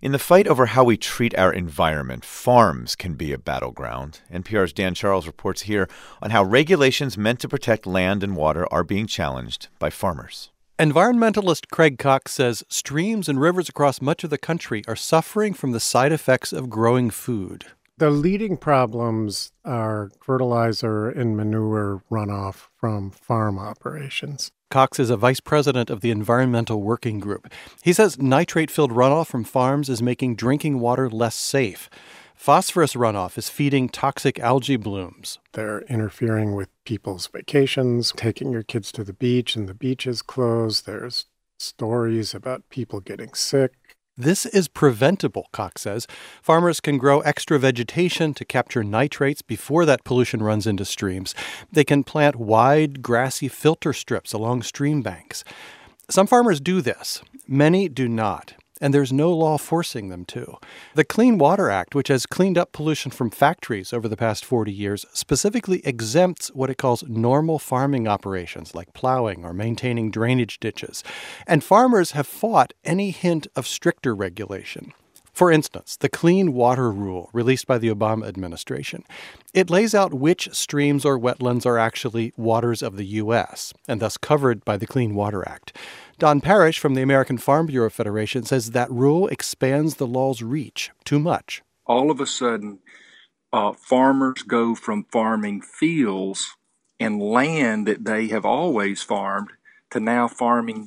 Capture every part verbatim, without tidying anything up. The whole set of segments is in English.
In the fight over how we treat our environment, farms can be a battleground. N P R's Dan Charles reports here on how regulations meant to protect land and water are being challenged by farmers. Environmentalist Craig Cox says streams and rivers across much of the country are suffering from the side effects of growing food. The leading problems are fertilizer and manure runoff from farm operations. Cox is a vice president of the Environmental Working Group. He says nitrate-filled runoff from farms is making drinking water less safe. Phosphorus runoff is feeding toxic algae blooms. They're interfering with people's vacations, taking your kids to the beach, and the beach is closed. There's stories about people getting sick. This is preventable, Cox says. Farmers can grow extra vegetation to capture nitrates before that pollution runs into streams. They can plant wide, grassy filter strips along stream banks. Some farmers do this. Many do not. And there's no law forcing them to. The Clean Water Act, which has cleaned up pollution from factories over the past forty years, specifically exempts what it calls normal farming operations like plowing or maintaining drainage ditches. And farmers have fought any hint of stricter regulation. For instance, the Clean Water Rule, released by the Obama administration, it lays out which streams or wetlands are actually waters of the U S and thus covered by the Clean Water Act. Don Parrish from the American Farm Bureau Federation says that rule expands the law's reach too much. All of a sudden, uh, farmers go from farming fields and land that they have always farmed to now farming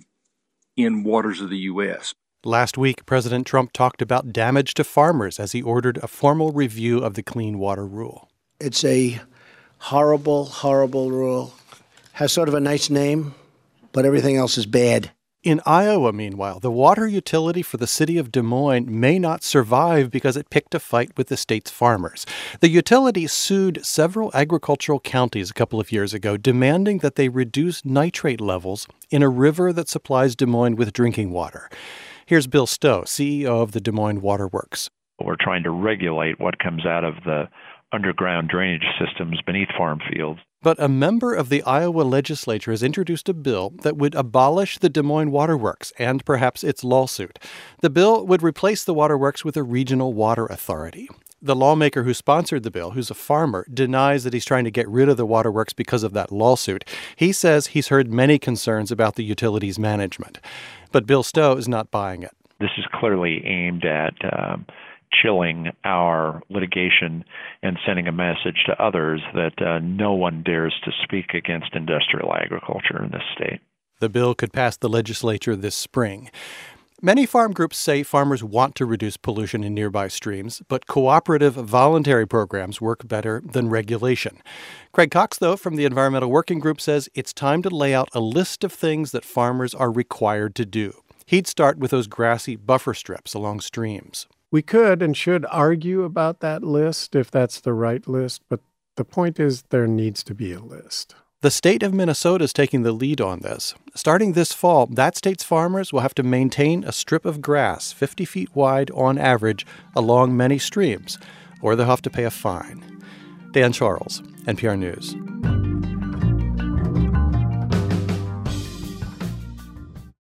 in waters of the U S. Last week, President Trump talked about damage to farmers as he ordered a formal review of the Clean Water Rule. It's a horrible, horrible rule. Has sort of a nice name, but everything else is bad. In Iowa, meanwhile, the water utility for the city of Des Moines may not survive because it picked a fight with the state's farmers. The utility sued several agricultural counties a couple of years ago, demanding that they reduce nitrate levels in a river that supplies Des Moines with drinking water. Here's Bill Stowe, C E O of the Des Moines Water Works. We're trying to regulate what comes out of the underground drainage systems beneath farm fields. But a member of the Iowa legislature has introduced a bill that would abolish the Des Moines Water Works and perhaps its lawsuit. The bill would replace the waterworks with a regional water authority. The lawmaker who sponsored the bill, who's a farmer, denies that he's trying to get rid of the waterworks because of that lawsuit. He says he's heard many concerns about the utility's management. But Bill Stowe is not buying it. This is clearly aimed at um, chilling our litigation and sending a message to others that uh, no one dares to speak against industrial agriculture in this state. The bill could pass the legislature this spring. Many farm groups say farmers want to reduce pollution in nearby streams, but cooperative, voluntary programs work better than regulation. Craig Cox, though, from the Environmental Working Group, says it's time to lay out a list of things that farmers are required to do. He'd start with those grassy buffer strips along streams. We could and should argue about that list if that's the right list, but the point is there needs to be a list. The state of Minnesota is taking the lead on this. Starting this fall, that state's farmers will have to maintain a strip of grass fifty feet wide on average along many streams, or they'll have to pay a fine. Dan Charles, N P R News.